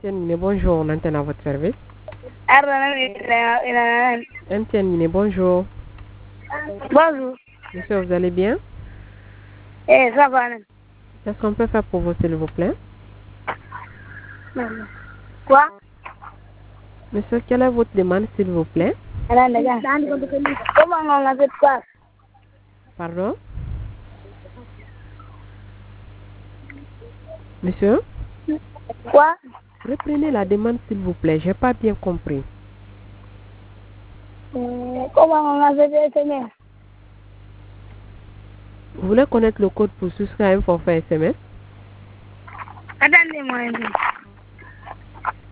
MTN, bonjour, on entend à votre service. MTN, bonjour. Bonjour. Monsieur, vous allez bien? Ça va. Qu'est-ce qu'on peut faire pour vous, s'il vous plaît? Quoi? Monsieur, quelle est votre demande, s'il vous plaît? Comment on a fait quoi? Pardon? Monsieur? Quoi? Reprenez la demande, s'il vous plaît. J'ai pas bien compris. Comment on a fait des SMS? Vous voulez connaître le code pour souscrire à un forfait SMS? Attendez-moi un peu.